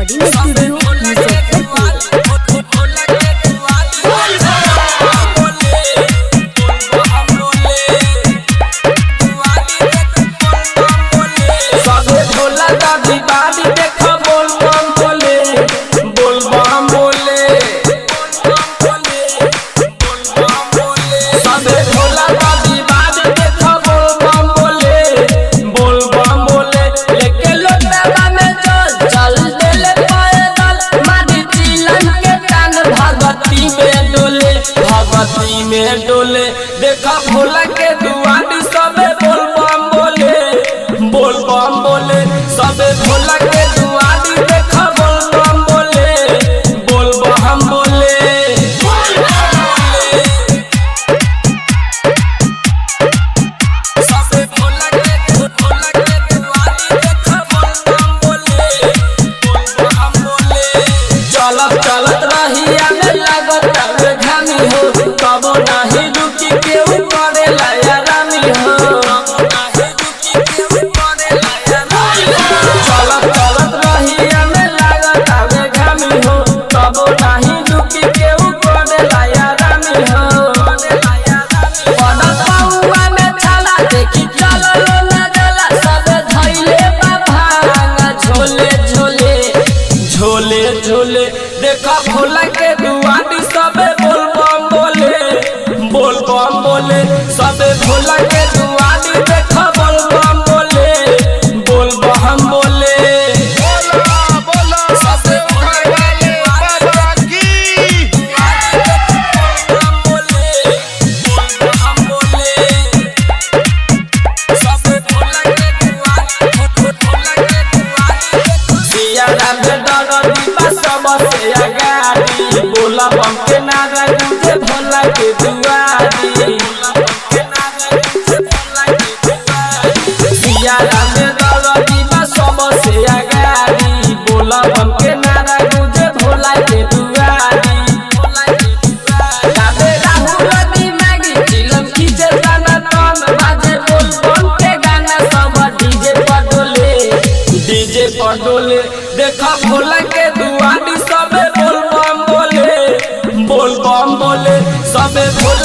recording studio में डोले देखा भोला के दुआरी सबे बोल बम बोले सबे भोला के दुआरी देखा बोल बम बोले सबे भोला के दुआरी देखा बोल बम बोले चलत चलत रहिया में लागत रे घामी हो कबो नाही रुकी केहू करे लाया रामी हो चलत चलत रहिया में लागत रे घामी हो कबो नाही रुकी केहू करे लाया रामी हो पड़त पौआ में छाला देखी चललो ना जला सबे धइले बा भांग झोले देखा भोला के दुआरी सबे बोल बम बोले सबे भोला के दुआरी देखा बोल बम बोले सबे भोला के दुआरी सबे भोला के दुआरी सिया राम डर दीपा सबसे आगाड़ी बोला बम के नारा गूंजे भोला के दुआरी सिया राम डर दीपा सबसे आगाड़ी बोला बम के नारा गूंजे भोला के दुआरी गावे राहुल दिमागी चिलम खींचे ताना तन बाजे बोल बम के गाना सब डीजे पर डोले देखा भोला के दुआरी सबे बोल बम बोले सबे भोला